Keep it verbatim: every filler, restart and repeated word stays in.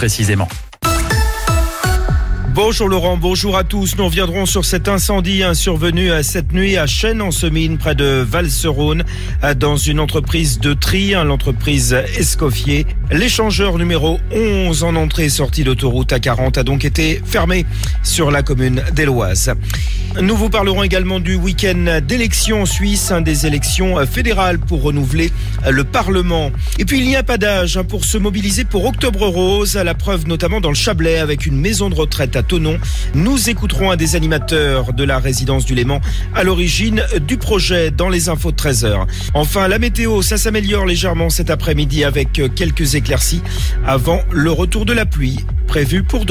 précisément. Bonjour Laurent, bonjour à tous. Nous reviendrons sur cet incendie survenu cette nuit à Chênes-en-Semine, près de Val-sur-Rhône, dans une entreprise de tri, l'entreprise Escoffier. L'échangeur numéro onze en entrée et sortie d'autoroute A quarante a donc été fermé sur la commune d'Éloise. Nous vous parlerons également du week-end d'élections en Suisse, des élections fédérales pour renouveler le Parlement. Et puis il n'y a pas d'âge pour se mobiliser pour Octobre Rose, à la preuve notamment dans le Chablais avec une maison de retraite à Thonon. Nous écouterons un des animateurs de la résidence du Léman à l'origine du projet dans les infos de treize heures. Enfin, la météo, ça s'améliore légèrement cet après-midi avec quelques éclaircies avant le retour de la pluie prévu pour demain.